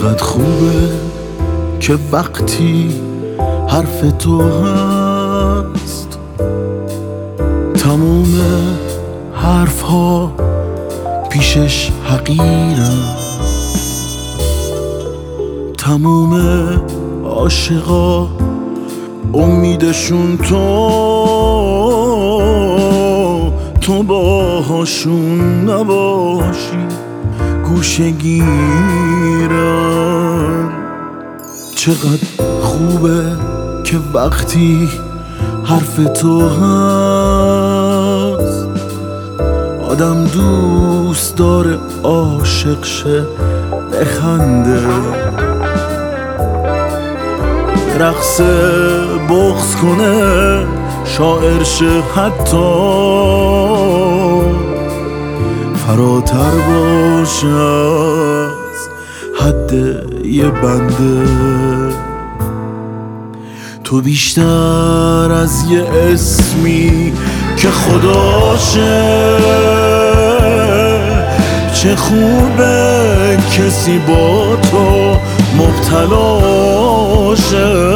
چقدر خوبه که وقتی حرف تو هست تموم حرف ها پیشش حقیرن، تموم عاشقا امیدشون تو باهاشون نباشی گوشه گیرن. چقدر خوبه که وقتی حرف تو هست آدم دوست داره عاشق شه بخنده، رقص بغض کنه شاعر شه، حتی فراتر باشه از حد یه بنده. تو بیشتر از یه اسمی که خداشه، چه خوبه کسی با تو مبتلاشه،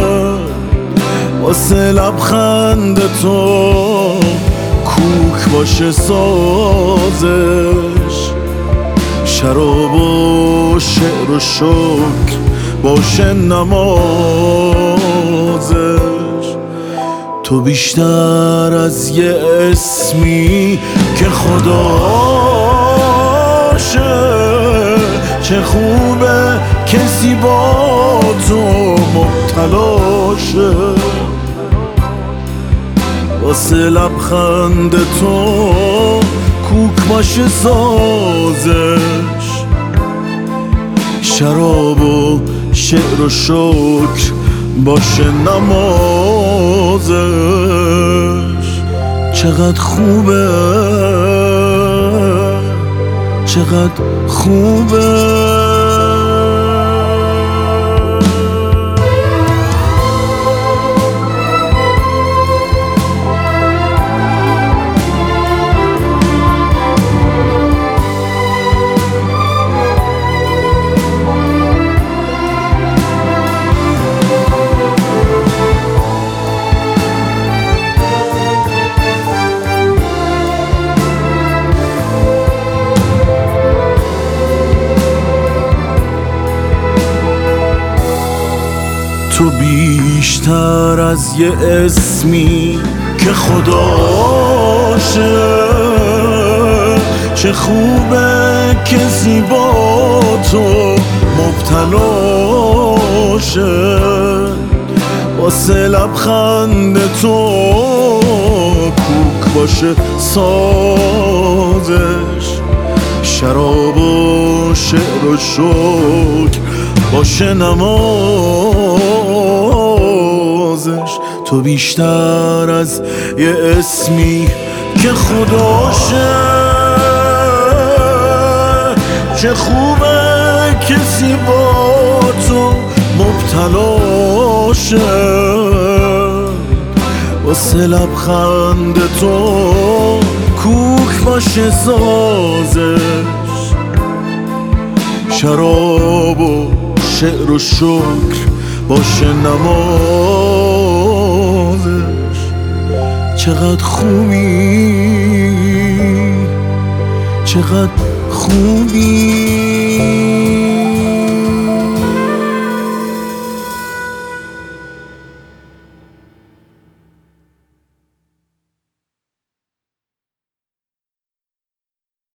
واسه لبخند تو کوک باشه سازش، شراب و شعر و شکر باشه نمازش. تو بیشتر از یه اسمی که خداشه، چه خوبه کسی با تو مبتلاشه، واسه لبخند تو کوک باشه سازش، شراب و شعر و شکر باشه نمازش. چقدر خوبه، چقدر خوبه. تو بیشتر از یه اسمی که خداشه، چه خوبه کسی با تو مبتلاشه، واسه لبخند تو کوک باشه سازش، شراب و شعر و شکر باشه نمازش. تو بیشتر از یه اسمی که خداشه، چه خوبه کسی با تو مبتلاشه، واسه لبخند تو کوک باشه سازش، شراب و شعر و شکر باشه نمازش. چقدر خوبی، چقدر خوبی.